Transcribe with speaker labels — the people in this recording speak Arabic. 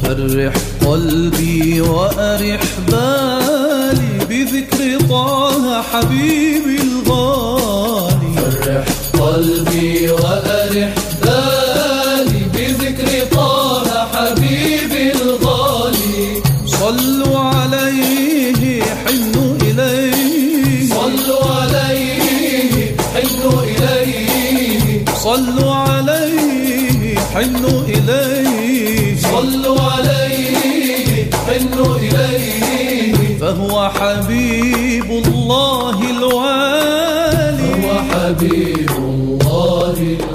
Speaker 1: فرح قلبي وأرح بالي بذكر طه حبيبي الغالي.
Speaker 2: فرح قلبي وأرح بالي بذكر طه حبيبي الغالي.
Speaker 1: صلوا عليه حنوا إليه،
Speaker 2: صلوا عليه حنوا إليه،
Speaker 1: صلوا عليه حنوا إليه،
Speaker 2: صلوا عليه حنوا إليه.
Speaker 1: فهو حبيب الله الوالي،
Speaker 2: فهو حبيب الله